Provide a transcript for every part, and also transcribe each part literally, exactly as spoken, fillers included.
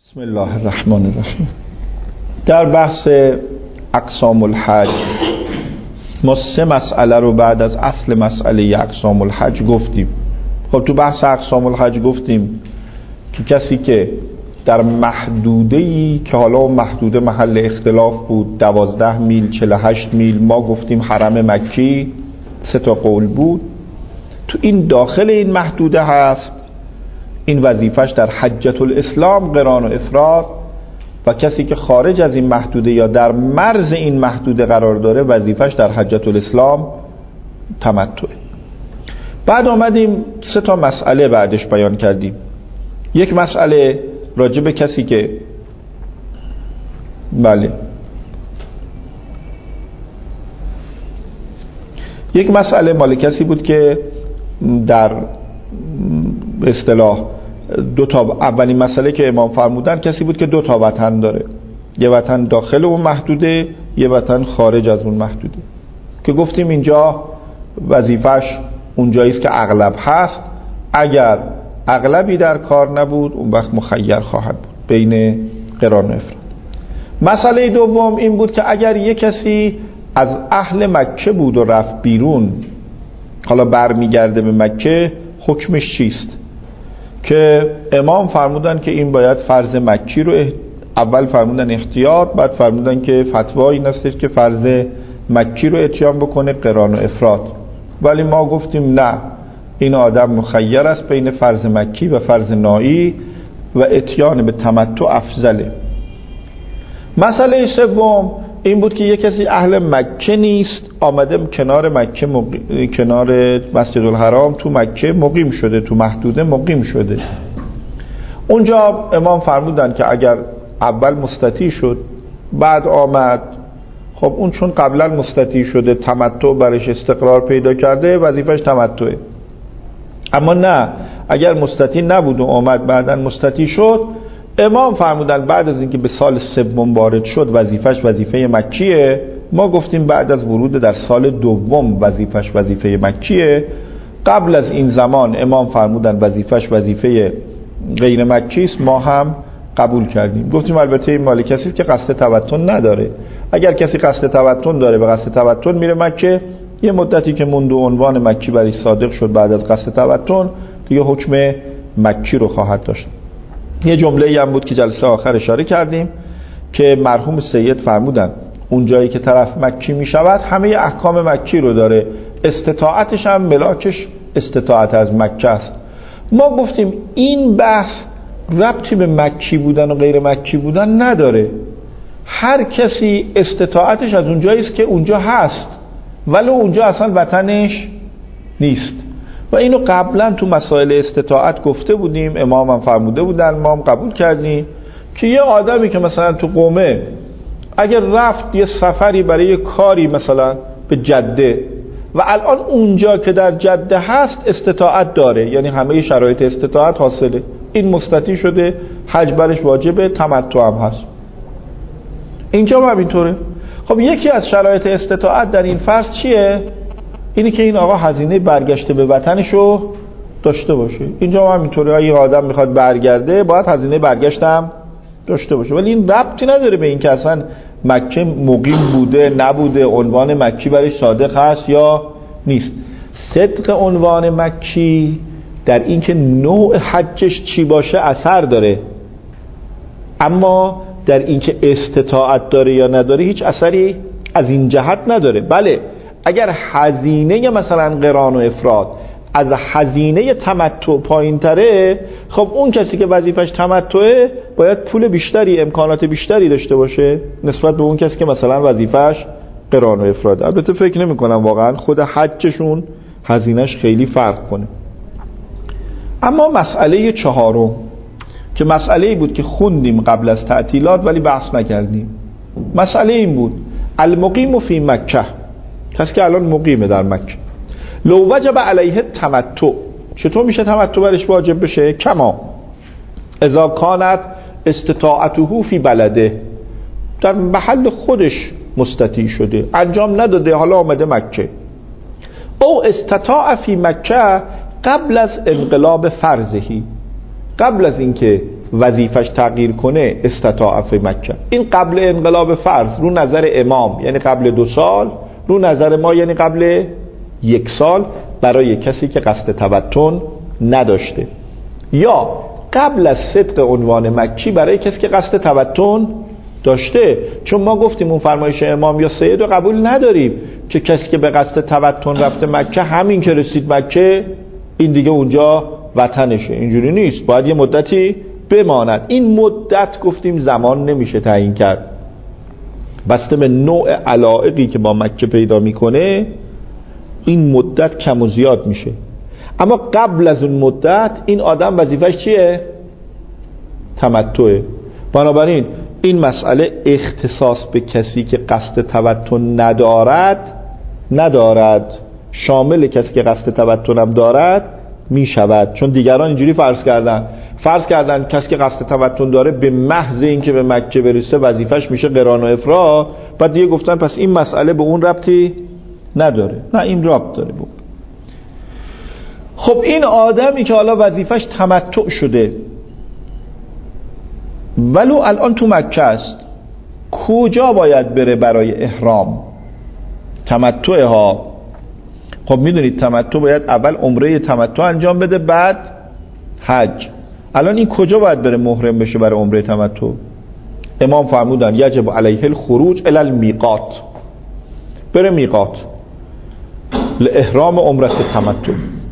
بسم الله الرحمن الرحیم. در بحث اقسام الحج ما سه مسئله رو بعد از اصل مسئله اقسام الحج گفتیم. خب تو بحث اقسام الحج گفتیم که کسی که در محدوده‌ای که حالا اون محدوده محل اختلاف بود، دوازده میل، چهل و هشت میل، ما گفتیم حرم مکی، سه تا قول بود، تو این داخل این محدوده هست، این وظیفش در حجة الاسلام قران و افراد، و کسی که خارج از این محدوده یا در مرز این محدوده قرار داره وظیفش در حجة الاسلام تمتع. بعد آمدیم سه تا مسئله بعدش بیان کردیم. یک مسئله راجع به کسی که بله یک مسئله مال کسی بود که در به اصطلاح دو تا، اولین مسئله که امام فرمودن کسی بود که دو تا وطن داره، یه وطن داخل اون محدوده، یه وطن خارج از اون محدوده، که گفتیم اینجا وظیفش اونجایی است که اغلب هست. اگر اغلبی در کار نبود اون وقت مخیر خواهد بود بین قران و افراد. مسئله دوم این بود که اگر یک کسی از اهل مکه بود و رفت بیرون، حالا برمیگرده به مکه، حکمش چیست؟ که امام فرمودن که این باید فرض مکی رو اح... اول فرمودن احتیاط، بعد فرمودن که فتوا این است که فرض مکی رو اتیان بکنه قران و افراد. ولی ما گفتیم نه، این آدم مخیر است بین فرض مکی و فرض نایی و اتیان به تمتع افضله. مسئله سوم این بود که یک کسی اهل مکه نیست، آمده کنار مکه مقیم، کنار مسجد الحرام تو مکه مقیم شده، تو محدوده مقیم شده. اونجا امام فرمودن که اگر اول مستطیع شد بعد آمد، خب اون چون قبلا مستطیع شده، تمتع برش استقرار پیدا کرده، وظیفش تمتعه. اما نه، اگر مستطیع نبود و آمد بعدن مستطیع شد، امام فرمودن بعد از اینکه به سال سوم وارد شد وظیفش وظیفه مکیه. ما گفتیم بعد از ورود در سال دوم وظیفش وظیفه مکیه. قبل از این زمان امام فرمودن وظیفش وظیفه غیر مکی است، ما هم قبول کردیم. گفتیم البته این مال کسی که قصد تبتن نداره. اگر کسی قصد تبتن داره، به قصد تبتن میره مکه، یه مدتی که مونده عنوان مکی برای صادق شد بعد از قصد تبتن، دیگه حکم مکی رو خواهد داشت. یه جمله‌ای هم بود که جلسه آخر اشاره کردیم که مرحوم سید فرمودن اون جایی که طرف مکی می شود همه احکام مکی رو داره، استطاعتش هم ملاکش استطاعت از مکه است. ما گفتیم این بحث ربطی به مکی بودن و غیر مکی بودن نداره. هر کسی استطاعتش از اون جایی است که اونجا هست، ولی اونجا اصلا وطنش نیست. و اینو قبلا تو مسائل استطاعت گفته بودیم، امام هم فرموده بودن، ما هم قبول کردیم که یه آدمی که مثلا تو قومه اگر رفت یه سفری برای کاری مثلا به جده و الان اونجا که در جده هست استطاعت داره، یعنی همه شرایط استطاعت حاصله، این مستطیع شده، حج برش واجبه، تمتع هم هست، اینجا هم اینطوره. خب یکی از شرایط استطاعت در این فرض چیه؟ اینی که این آقا هزینه برگشته به وطنشو داشته باشه. اینجا هم اینطوره، اگه آدم میخواد برگرده باید هزینه برگشتم داشته باشه. ولی این ربطی نداره به این که اصلا مکه مقیم بوده نبوده، عنوان مکی برای صادق هست یا نیست. صدق عنوان مکی در این که نوع حجش چی باشه اثر داره، اما در این که استطاعت داره یا نداره هیچ اثری از این جهت نداره. بله اگر هزینه مثلا قران و افراد از هزینه تمتع پایین تره، خب اون کسی که وظیفش تمتعه باید پول بیشتری، امکانات بیشتری داشته باشه نسبت به اون کسی که مثلا وظیفش قران و افراد. البته فکر نمی کنم واقعا خود حجشون هزینهش خیلی فرق کنه. اما مسئله چهارم که مسئله بود که خوندیم قبل از تعطیلات ولی بحث نکردیم، مسئله این بود المقیم فی مکه، کسی که الان مقیمه در مکه، لو وجب علیه تمتع، چطور میشه تمتع برش واجب بشه؟ کما اذا کانت استطاعته فی بلده، در محل خودش مستطیع شده، انجام نداده، حالا آمده مکه. او استطاع فی مکه قبل از انقلاب فرضهی، قبل از اینکه وظیفش تغییر کنه استطاع فی مکه. این قبل انقلاب فرض رو نظر امام یعنی قبل دو سال، رو نظر ما یعنی قبل یک سال برای کسی که قصد تبتن نداشته، یا قبل از صدق عنوان مکی برای کسی که قصد تبتن داشته. چون ما گفتیم اون فرمایش امام یا سید رو قبول نداریم که کسی که به قصد تبتن رفته مکه همین که رسید مکه این دیگه اونجا وطنشه. اینجوری نیست، باید یه مدتی بماند. این مدت گفتیم زمان نمیشه تعیین کرد، بسته به نوع علایقی که با مکه پیدا میکنه این مدت کم و زیاد میشه. اما قبل از اون مدت این آدم وظیفش چیه؟ تمتعه. بنابراین این مسئله اختصاص به کسی که قصد تبتن ندارد ندارد شامل کسی که قصد تبتن هم دارد می شود. چون دیگران اینجوری فرض کردن فرض کردن کسی که قصد تبتن داره به محض اینکه به مکه برسه وظیفش میشه قران و افراد، بعد دیگه گفتن پس این مسئله به اون ربطی نداره. نه، این ربط داره بود. خب این آدمی که حالا وظیفش تمتع شده ولو الان تو مکه است، کجا باید بره برای احرام؟ تمتع ها. خب میدونید تمتع باید اول عمره تمتع انجام بده بعد حج. الان این کجا باید بره محرم بشه برای عمره تمتع؟ امام فرمودن یجب علیه الخروج الی المیقات، بره میقات لاحرام عمره تمتع.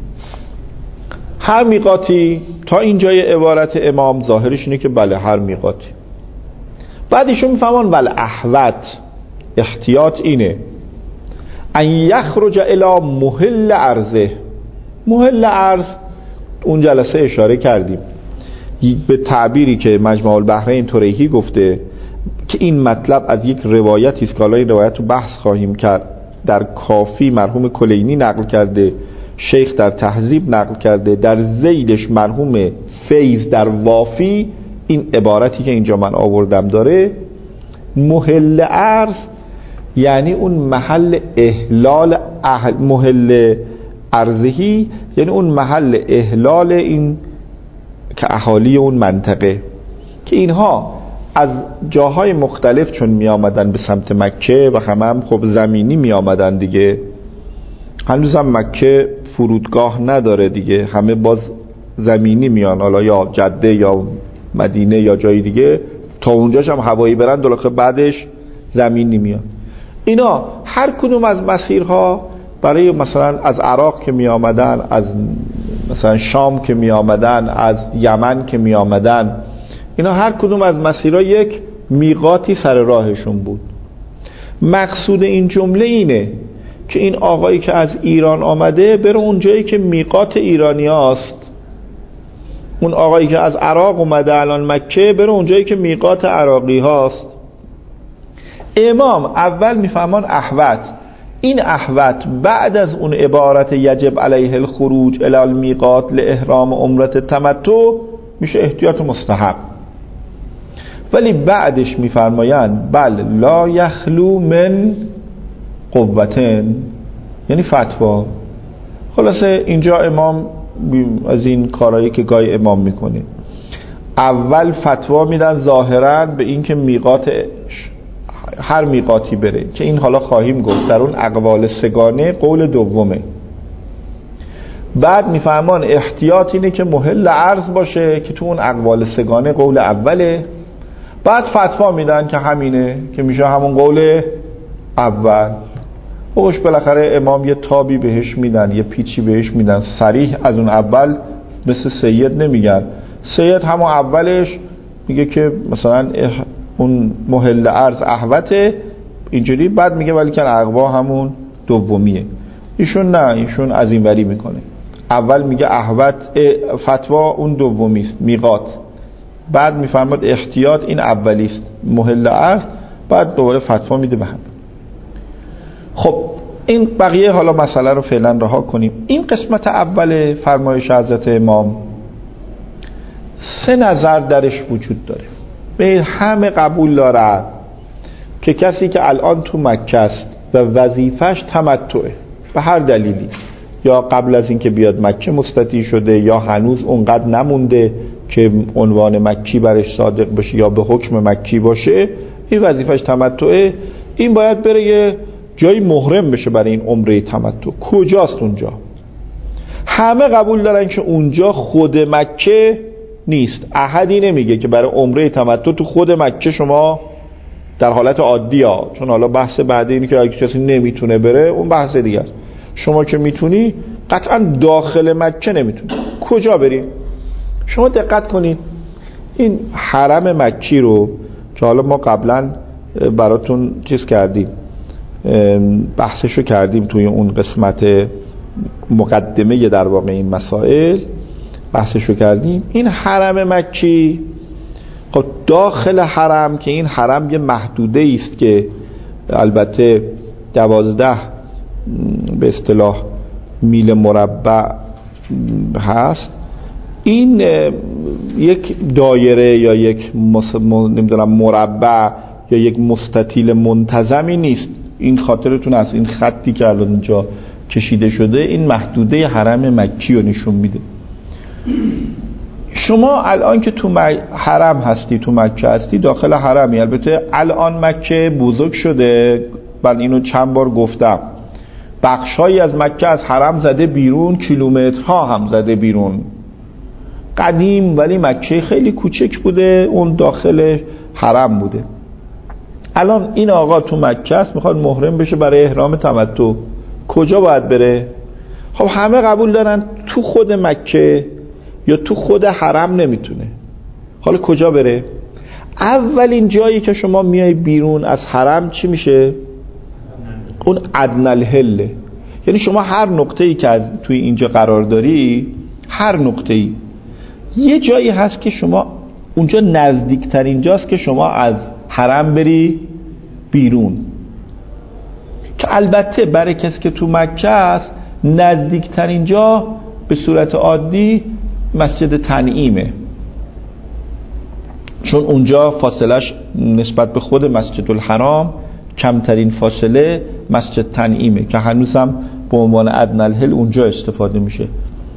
هر میقاتی تا اینجای عبارت امام ظاهرش اینه که بله هر میقاتی. بعد ایشون میفهمن ول احوط، احتیاط اینه ان یخرج الی محل ارضه. محل ارض اون جلسه اشاره کردیم به تعبیری که مجمع البحرین تریحی گفته که این مطلب از یک روایتی است که حالا این روایت رو بحث خواهیم کرد، در کافی مرحوم کلینی نقل کرده، شیخ در تهذیب نقل کرده، در زیدش مرحوم فیض در وافی این عبارتی که اینجا من آوردم داره. محل ارض یعنی اون محل احلال اهل محل ارضی، یعنی اون محل احلال این که اهالی اون منطقه، که اینها از جاهای مختلف چون می آمدن به سمت مکه و همه هم خب زمینی می آمدن دیگه، هنوز هم مکه فرودگاه نداره دیگه، همه باز زمینی میان، حالا یا جده یا مدینه یا جای دیگه، تا اونجاش هم هوایی برن دلاخه بعدش زمینی میان. اینا هر کدوم از مسیرها برای مثلا از عراق که می آمدن، از مثلا شام که می آمدن، از یمن که می آمدن، اینا هر کدوم از مسیرها یک میقاتی سر راهشون بود. مقصود این جمله اینه که این آقایی که از ایران آمده بره اون جایی که میقات ایرانی هاست، اون آقایی که از عراق اومده الان مکه بره اون جایی که میقات عراقی هاست. امام اول میفهمان احوط، این احوط بعد از اون عبارت یجب علیه الخروج الی المیقات لاحرام عمره تمتع میشه احتیاط مستحب. ولی بعدش میفرمایند بل لا یخلو من قوتن، یعنی فتوا. خلاصه اینجا امام از این کارهایی که گای امام میکنه، اول فتوا میدن ظاهرا به این که میقات هر میقاتی بره، که این حالا خواهیم گفت در اون اقوال سگانه قول دومه. بعد میفهمان احتیاط اینه که محل عرض باشه که تو اون اقوال سگانه قول اوله. بعد فتوا میدن که همینه که میشه همون قول اول. اوش بالاخره امام یه تابی بهش میدن، یه پیچی بهش میدن، صریح از اون اول مثل سید نمیگن. سید همون اولش میگه که مثلا اون محل عرض احوته اینجوری، بعد میگه ولی که اقوا همون دومیه. ایشون نه، ایشون از این وری میکنه، اول میگه احوت فتوا اون دومیست میقات، بعد میفرماد احتیاط این اولیست محل عرض، بعد دوباره فتوا میده به هم. خب این بقیه حالا مسئله رو فعلا رها کنیم. این قسمت اول فرمایش حضرت امام سه نظر درش وجود داره، به همه قبول داره که کسی که الان تو مکه است و وظیفش تمتعه به هر دلیلی، یا قبل از اینکه بیاد مکه مستطیع شده یا هنوز اونقدر نمونده که عنوان مکی برش صادق بشه یا به حکم مکی باشه، این وظیفش تمتعه. این باید بره یه جایی محرم بشه برای این عمره تمتع. کجاست اونجا؟ همه قبول دارن که اونجا خود مکه نیست. احدی نمیگه که برای عمره تمتع تو خود مکه شما در حالت عادی ها، چون حالا بحث بعدی اینه که اگه کسی نمیتونه بره اون بحث دیگه است. شما که میتونی قطعا داخل مکه نمیتونی. کجا بریم؟ شما دقت کنید این حرم مکی رو که حالا ما قبلا براتون چیز کردیم، بحثشو کردیم توی اون قسمت مقدمه در واقع این مسائل بحثشو کردیم. این حرم مکی، خب داخل حرم که این حرم یه محدوده است که البته دوازده به اصطلاح میل مربع هست، این یک دایره یا یک مس... نمیدونم مربع یا یک مستطیل منتظمی نیست. این خاطرتون از این خطی که الان اینجا کشیده شده این محدوده حرم مکی رو نشون میده. شما الان که تو حرم هستی، تو مکه هستی، داخل حرمی. البته الان مکه بزرگ شده، من اینو چند بار گفتم، بخشایی از مکه از حرم زده بیرون، کیلومترها هم زده بیرون. قدیم ولی مکه خیلی کوچک بوده، اون داخل حرم بوده. الان این آقا تو مکه است، میخواد محرم بشه برای احرام تمتع. کجا باید بره؟ خب همه قبول دارن تو خود مکه یا تو خود حرم نمیتونه. حالا کجا بره؟ اولین جایی که شما میای بیرون از حرم چی میشه؟ اون ادنی الحله. یعنی شما هر نقطه‌ای که توی اینجا قرار داری، هر نقطه‌ای یه جایی هست که شما اونجا نزدیکترین جاست که شما از حرم بری بیرون، که البته برای کسی که تو مکه است نزدیکترین جا به صورت عادی مسجد تنعیمه، چون اونجا فاصلش نسبت به خود مسجد الحرام کمترین فاصله مسجد تنعیمه که هنوز هم به عنوان ادنی الحل اونجا استفاده میشه.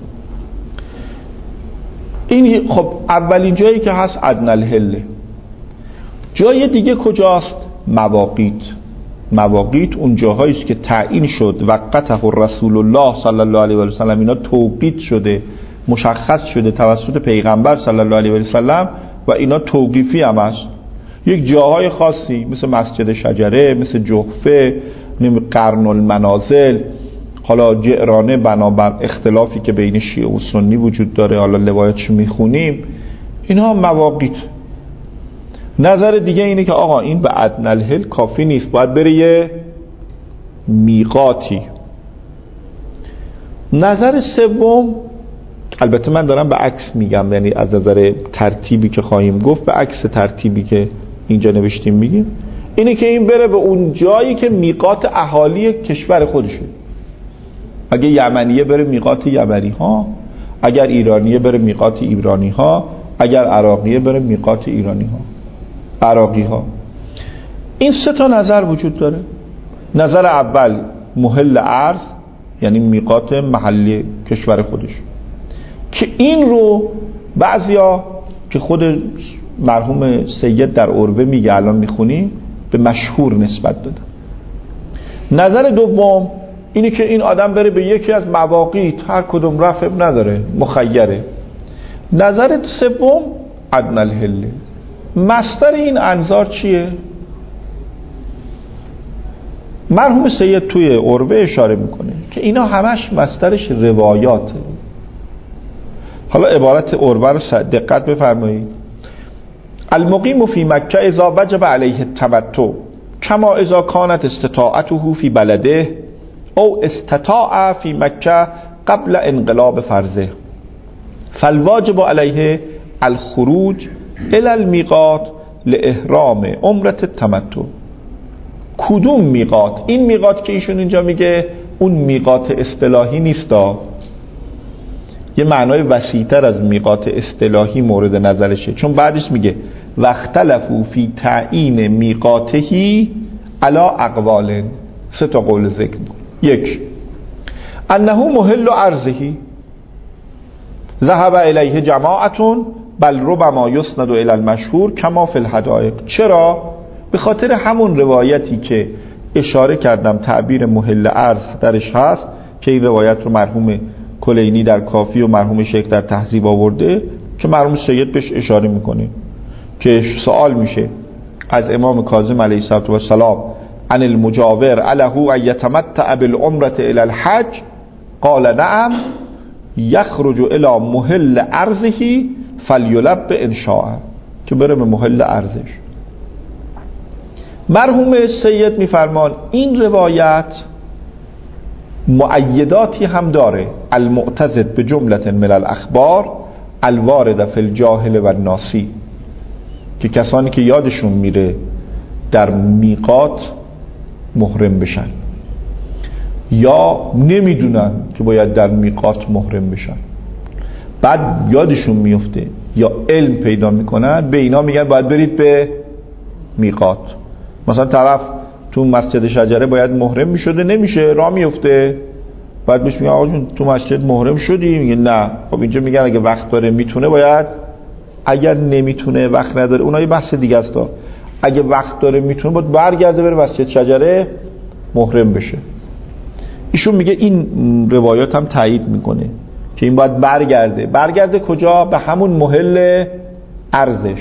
این خب اولین جایی که هست ادنی الحل. جای دیگه کجاست؟ مواقیت. مواقیت اون جاهایی است که تعیین شد وقته رسول الله صلی الله علیه و سلم، اینا توقیت شده، مشخص شده توسط پیغمبر صلی الله علیه و سلم و اینا توقیفی هم است. یک جاهای خاصی مثل مسجد شجره، مثل جحفه، قرن المنازل، حالا جعرانه بنابر اختلافی که بین شیعه و سنی وجود داره، حالا روایتشو میخونیم، اینا مواقیت. نظر دیگه اینه که آقا این به ادنی الحل کافی نیست، باید بره یه میقاتی. نظر سوم، البته من دارم به عکس میگم، یعنی از نظر ترتیبی که خواهیم گفت به عکس ترتیبی که اینجا نوشتیم میگیم، اینه که این بره به اون جایی که میقات اهالی کشور خودشه. اگه یمنیه بره میقات یمنی ها، اگر ایرانیه بره میقات ایرانی ها، اگر عراقیه بره میقات ایرانی ها، عراقی ها. این سه تا نظر وجود داره. نظر اول محل ارض، یعنی میقات محلی کشور خودش، که این رو بعضیا که خود مرحوم سید در عربه میگه، الان میخونیم، به مشهور نسبت دادن. نظر دوم اینی که این آدم بره به یکی از مواقیت، هر کدوم رفع نداره، مخیره. نظر سوم ادنی الحل. مصدر این انظار چیه؟ مرحوم سید توی عربه اشاره میکنه که اینا همش مصدرش روایاته. حالا عبارت عربه رو دقت بفرمایید. المقیم فی مکه اذا وجب علیه التمتع کما اذا کانت استطاعته فی بلده او استطاع فی مکه قبل انقلاب فرضه فالواجب علیه الخروج الى المیقات لاحرام عمره التمتع. کدوم میقات؟ این میقات که ایشون اینجا میگه اون میقات اصطلاحی نیستا، یه معنای وسیع‌تر از میقات اصطلاحی مورد نظرشه، چون بعدش میگه واختلفوا فی تعیین میقاتهی علی اقوال. سه تا قول ذکر میکنه. یک، انه محل ارضه ذهب الیه جماعتون بل ربما یسند الی المشهور کما فی الحدائق. چرا؟ به خاطر همون روایتی که اشاره کردم تعبیر محل ارز درش هست که این روایت رو مرحوم کلینی در کافی و مرحوم شیخ در تهذیب آورده که مرحوم سید بهش اشاره میکنه که سوال میشه از امام کاظم علیه السلام عن المجاور اله ان یتمتع بالعمره الی الحج قال نعم یخرج الی محل ارضه فلیلب ان شاء، که بره به محل ارضش. مرحوم سید میفرمان این روایت مؤیداتی هم داره، المعتزد به جملت من الاخبار الوارده فی الجاهل و الناسی، که کسانی که یادشون میره در میقات محرم بشن یا نمیدونن که باید در میقات محرم بشن، بعد یادشون میفته یا علم پیدا میکنن، به اینا میگن باید برید به میقات. مثلا طرف تو مسجد شجره باید محرم میشده، نمیشه، راه میفته، بعد بهش میگن آقا جون تو مسجد محرم شدی؟ میگه نه. خب اینجا میگن اگه وقت داره میتونه باید، اگر نمیتونه وقت نداره اونها یه بحث دیگه است. اگه وقت داره میتونه باید برگرده بره مسجد شجره محرم بشه. ایشون میگه این روایات هم تایید میکنه که این باید برگرده. برگرده کجا؟ به همون محل ارزش.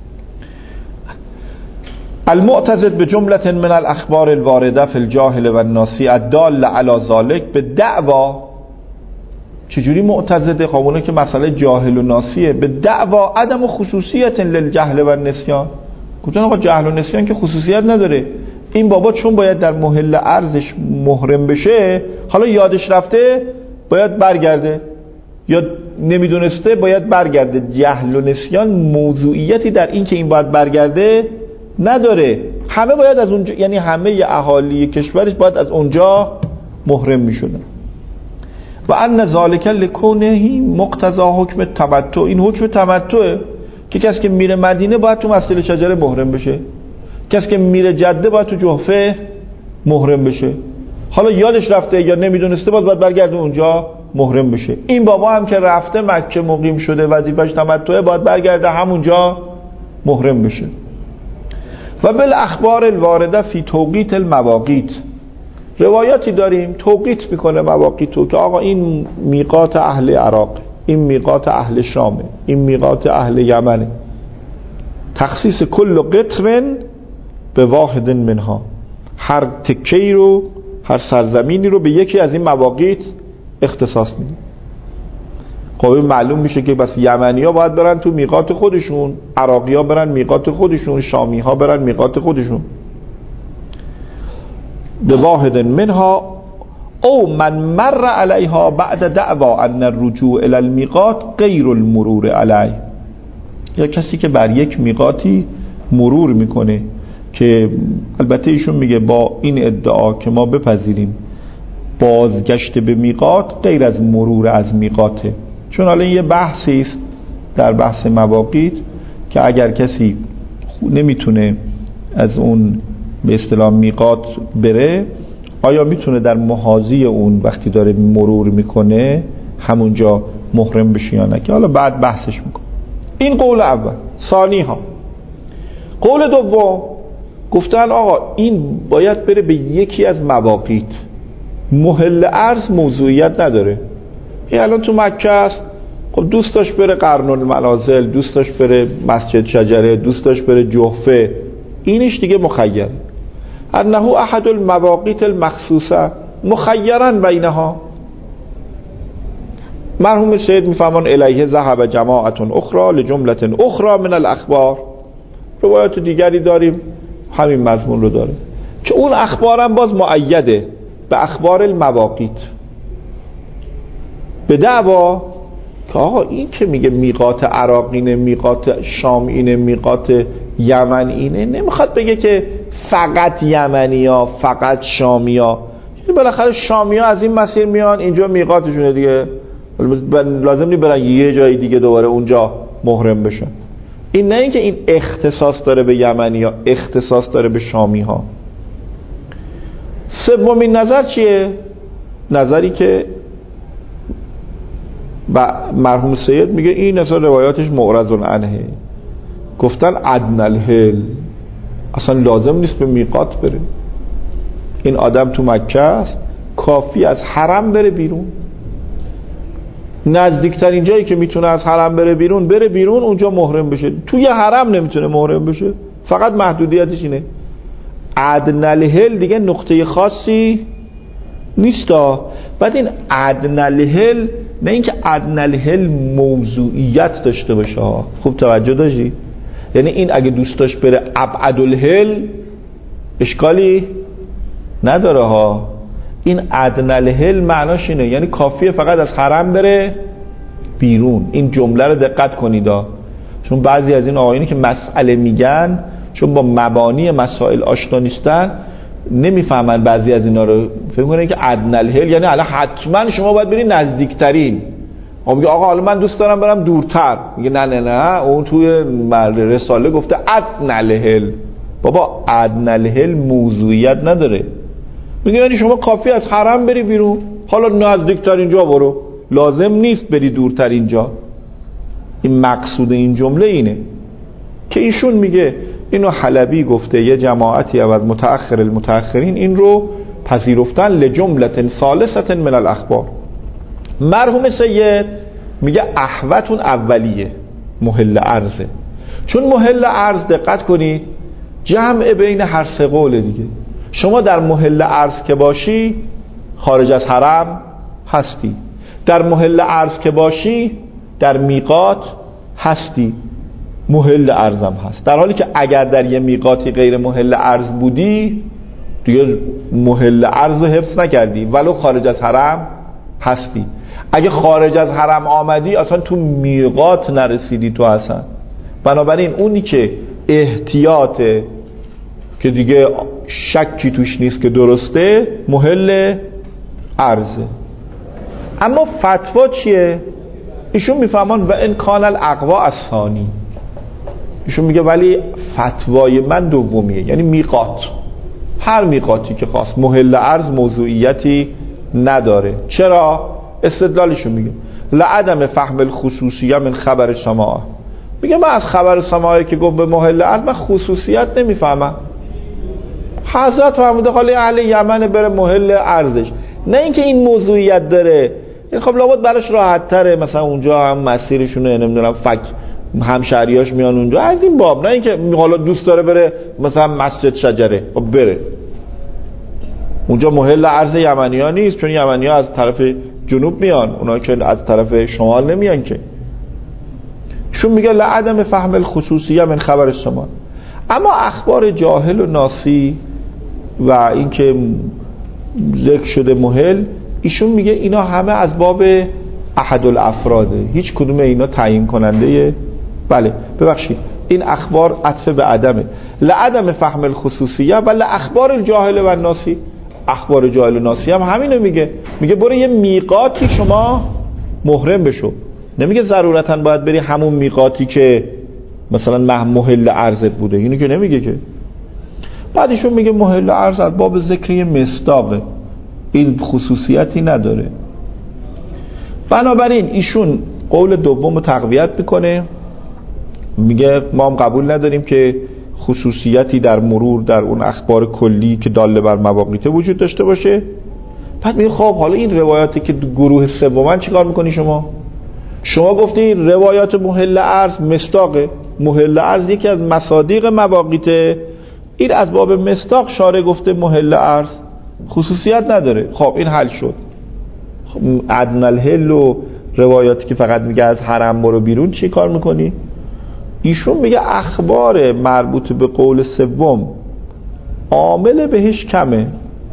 المعتزد به جملت من الاخبار الوارده فی الجاهل و الناسی الدال علی ذلک به دعوا. چجوری معتزده؟ خب که مسئله جاهل و ناسیه. به دعوا عدم خصوصیت للجهل و النسیان. گفتن آقا جهل و نسیان که خصوصیت نداره، این بابا چون باید در محل ارزش محرم بشه، حالا یادش رفته باید برگرده یا نمیدونسته باید برگرده. جهل و نسیان موضوعیتی در این که این باید برگرده نداره، همه باید از اونجا، یعنی همه اهالی کشورش باید از اونجا محرم میشدن. و ان ذالک لکونه مقتضا حکم تمتع. این حکم تمتعه که کسی که میره مدینه باید تو مسجد شجره محرم بشه، کسی که میره جده باید تو جحفه محرم بشه. حالا یادش رفته یا نمیدونسته باید, باید برگرده اونجا محرم بشه. این بابا هم که رفته مکه مقیم شده وظیفش تمتعه باید برگرده همونجا محرم بشه. و بالاخبار الوارده فی توقیت المواقیت. روایاتی داریم توقیت میکنه مواقیتو که آقا این میقات اهل عراق، این میقات اهل شامه، این میقات اهل یمنه. تخصیص کل قطر به واحد منها، هر تکی رو، هر سرزمینی رو به یکی از این مواقیت اختصاص میده. خب معلوم میشه که بس یمنی ها باید برن تو میقات خودشون، عراقی ها برن میقات خودشون، شامی ها برن میقات خودشون. به واحد منها او من مر علیها بعد دعوا ان الرجوع الی المیقات غیر المرور علیه. یا کسی که بر یک میقاتی مرور میکنه که البته ایشون میگه با این ادعا که ما بپذیریم بازگشت به میقات غیر از مرور از میقاته، چون حالا یه بحثی است در بحث مواقیت که اگر کسی نمیتونه از اون به اصطلاح میقات بره، آیا میتونه در محاذی اون وقتی داره مرور میکنه همونجا محرم بشه یا نه، که حالا بعد بحثش میکنه. این قول اول. ثانی ها قول دوم گفتن آقا این باید بره به یکی از مواقیت. محل ارز موضوعیت نداره. این الان تو مکه است، خب دوست داشت بره قرن المنازل، دوست داشت بره مسجد شجره، دوست داشت بره جحفه، اینش دیگه مخیر. انه احد المواقیت المخصوصه مخیرا بینها. مرحوم سید میفهمان الیه ذهب جماعت اخرى لجملت اخرى من الاخبار. روایات دیگری داریم همین مضمون رو داره که اون اخبارم باز مؤیده به اخبار المواقیت. به دعوا که آقا این که میگه میقات عراق اینه، میقات شام اینه، میقات یمن اینه، نمیخواد بگه که فقط یمنی ها، فقط شامی ها. بالاخره شامی ها از این مسیر میان اینجا میقاتشونه دیگه، لازم نی برن یه جای دیگه دوباره اونجا محرم بشن. این نه اینکه این اختصاص داره به یمنی ها، اختصاص داره به شامی ها. سومین نظر چیه؟ نظری که و مرحوم سید میگه این اصلا روایاتش معرض عنه، گفتن ادنی الحل، اصلا لازم نیست به میقات بره. این آدم تو مکه است، کافی از حرم بره بیرون، نزدیکترین جایی که میتونه از حرم بره بیرون بره بیرون، اونجا محرم بشه. توی حرم نمیتونه محرم بشه، فقط محدودیتش اینه. ادنی الحل دیگه نقطه خاصی نیستا. بعد این ادنی الحل نه اینکه ادنی الحل موضوعیت داشته باشه، خوب توجه داشتی؟ یعنی این اگه دوست داشت بره ابعد الحل اشکالی نداره ها. این ادنی الحل معناش اینه یعنی کافیه فقط از حرم بره بیرون. این جمله رو دقت کنید ها، چون بعضی از این آقایونی که مسئله میگن چون با مبانی مسائل آشنا نیستن نمیفهمن بعضی از اینا رو، فکر کنن که ادنی الحل یعنی الان حتما شما باید بری نزدیکترین. آقا میگه آقا حالا من دوست دارم برم دورتر، میگه نه نه نه اون توی رساله گفته ادنی الحل. بابا ادنی الحل موضوعیت نداره، میگه یعنی شما کافی از حرم بری بیرون، حالا نزدیکتر اینجا برو، لازم نیست بری دورتر اینجا. این مقصود این جمله اینه که ایشون میگه اینو حلبی گفته، یه جماعتی از متأخر المتأخرین این رو پذیرفتن لجملة ثالثة من الاخبار. مرحوم سید میگه احوتون اولیه محل عرضه، چون محل عرض دقت کنید جمع بین هر سه قول دیگه. شما در محل عرض که باشی خارج از حرم هستی، در محل عرض که باشی در میقات هستی، محل عرضم هست. در حالی که اگر در یه میقاتی غیر محل عرض بودی دیگه محل عرض رو حفظ نکردی ولو خارج از حرم هستی. اگه خارج از حرم آمدی اصلا تو میقات نرسیدی تو اصلا. بنابراین اونی که احتیاطه که دیگه شکی توش نیست که درسته محل عرضه. اما فتوا چیه؟ ایشون میفهمان و ان کان الاقوا الثانی، ایشون میگه ولی فتوای من دومیه، یعنی میقات، هر میقاتی که خواست محل عرض موضوعیتی نداره. چرا؟ استدلالشون میگه لعدم فهم الخصوصیه من خبر سماع، میگه من از خبر سماعی که گفت به محل عرض من خصوصیت نمیفهمم. حضرت فرموده خالی اهل یمن بره محل عرضش، نه اینکه این موضوعیت داره. این خب لابد براش راحت تره، مثلا اونجا هم مسیرشونه نمیدونم فک همشهریاش میان اونجا از این باب، نه اینکه حالا دوست داره بره مثلا مسجد شجره خب بره اونجا. محل عرض یمنی ها نیست، چون یمنی ها از طرف جنوب میان، اونا که از طرف شمال نمیان که. شون میگه لعدم فهم الخصوصیه من خبر شما. اما اخبار جاهل و ناسی و اینکه ذکر شده محل، ایشون میگه اینا همه از باب احد الافراده، هیچ کدوم اینا تعیین کننده. بله ببخشید این اخبار عطف به عدمه، لعدم فهم الخصوصیه و اخبار الجاهل و ناسی. اخبار جاهل و ناسی هم همینو میگه، میگه برو یه میقاتی شما محرم بشو، نمیگه ضرورتاً باید بری همون میقاتی که مثلا محل عرضت بوده، اینو که نمیگه که. بعدشون میگه محل عرض از باب ذکری مصداقه، این خصوصیتی نداره. بنابراین ایشون قول دوم رو تقویت میکنه، میگه ما هم قبول نداریم که خصوصیتی در مرور در اون اخبار کلی که داله بر مواقیت وجود داشته باشه. بعد میگه خب حالا این روایاتی که گروه سومن چیکار میکنی شما؟ شما گفتی روایات محل عرض مصداقه، محل عرض یکی از مصادیق مواقیت، این از باب مصداق شارع گفته محل عرض خصوصیت نداره. خب این حل شد. خب ادنی الحل و روایاتی که فقط میگه از حرم برو بیرون چی کار میکنی؟ ایشون میگه اخبار مربوط به قول سوم عامل بهش کمه.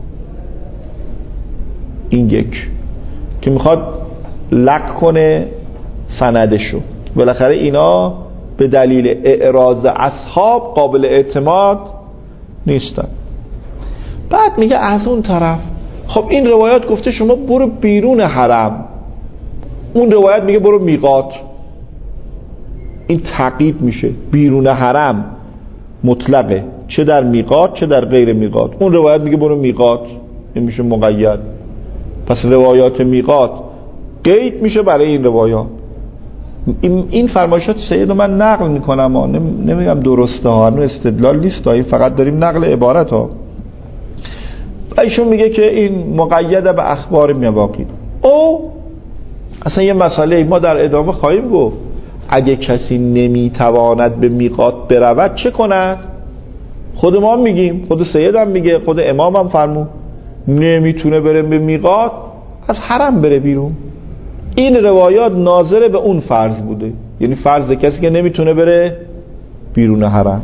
این یک که میخواد لق کنه سندشو، بالاخره اینا به دلیل اعراض اصحاب قابل اعتماد نیستن. بعد میگه از اون طرف خب این روایات گفته شما برو بیرون حرم، اون روایت میگه برو میقات، این تعقیب میشه. بیرون حرم مطلقه، چه در میقات چه در غیر میقات. اون روایت میگه برو میقات، این میشه مقید. پس روایات میقات قید میشه برای این روایات. این فرمایشات سید رو من نقل میکنم ها، نمیگم درسته ها، هنو استدلال نیست ها، این فقط داریم نقل عبارت ها. ایشون میگه که این مقید به اخبار مواقیت. او اصلا یه مسئله ما در ادامه خواهیم گفت، اگه کسی نمیتواند به میقات برود چه کند؟ خود ما هم میگیم، خود سید هم میگه، خود امام هم فرمود نمیتونه بره به میقات، از حرم بره بیرون. این روایات ناظر به اون فرض بوده، یعنی فرض کسی که نمیتونه بره بیرون حرم.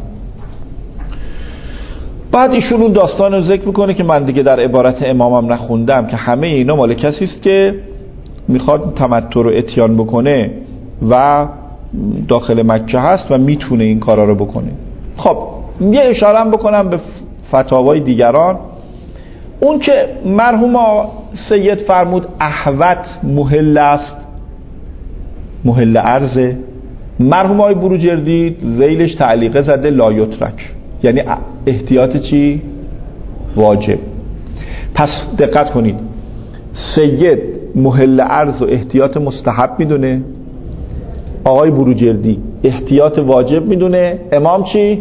بعد ایشون اون داستان رو ذکر میکنه که من دیگه در عبارت امامم نخوندم که همه اینا مال کسی است که میخواد تمتع رو اتیان بکنه و داخل مکه هست و میتونه این کارا رو بکنه. خب یه اشاره هم بکنم به فتاوای دیگران. اون که مرحوم سید فرمود احوت محل است، محل ارزه، مرحوم آقای بروجردی ذیلش تعلیقه زده لا یترک، یعنی احتیاط چی؟ واجب. پس دقت کنید، سید محل ارز و احتیاط مستحب میدونه، آقای بروجردی احتیاط واجب میدونه، امام چی؟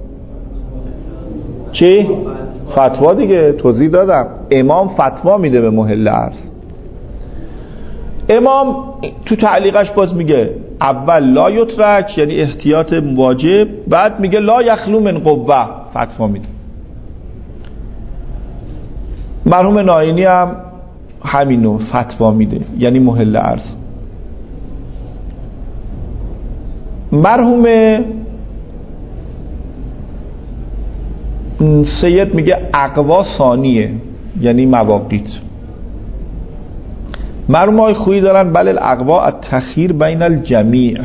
چی؟ فتوا دیگه، توضیح دادم. امام فتوا میده به محل ارز. امام تو تعلیقش باز میگه اول لا یترک یعنی احتیاط واجب، بعد میگه لا یخلو من قوه، فتوا میده. مرحوم ناینی هم همینو فتوا میده، یعنی محل ارز. مرحوم سید میگه اقوا ثانیه، یعنی مواقیت. مرحوم های خویی دارن بله الاقوا التخیر بین الجمیع،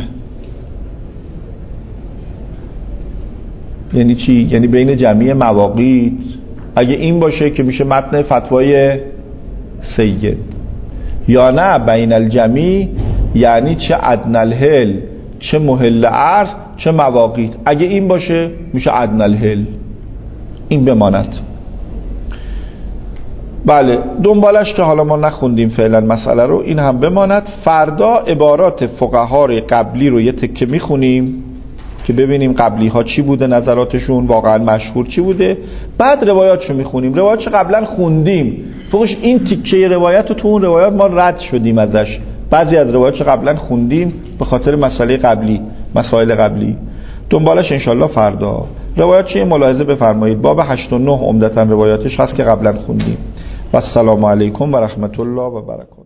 یعنی چی؟ یعنی بین جمیع مواقیت. اگه این باشه که میشه متن فتوای سید، یا نه بین الجمیع یعنی چه ادنی الحل چه محل ارز چه مواقیت. اگه این باشه میشه ادنی الحل، این بماند. بله دنبالش که حالا ما نخوندیم فعلا مسئله رو، این هم بماند. فردا عبارات فقهای قبلی رو یه تکه میخونیم که ببینیم قبلی ها چی بوده، نظراتشون واقعا مشهور چی بوده، بعد روایاتشو میخونیم. روایاتشو قبلا خوندیم، فوقش این تیکه روایت رو تو اون روایات ما رد شدیم ازش. بعضی از روایاتشو قبلا خوندیم به خاطر مسئله قبلی، مسائل قبلی. دنبالش انشالله فردا. روایات چیه ملاحظه بفرمایید. باب هشت و نه عمدتاً روایاتش هست که قبلا خوندیم. و السلام علیکم و رحمت الله و برکاته.